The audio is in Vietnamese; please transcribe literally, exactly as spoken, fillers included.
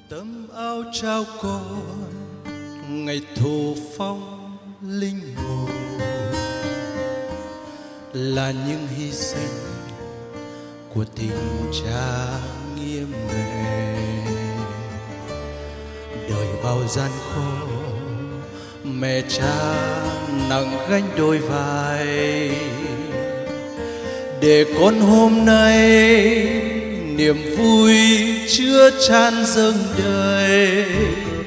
tấm áo trao con ngày thù phong linh hồn, là những hy sinh của tình cha nghiêm nghệ. Đời bao gian khổ, mẹ cha nặng gánh đôi vai, để con hôm nay niềm vui chứa chan dâng đời.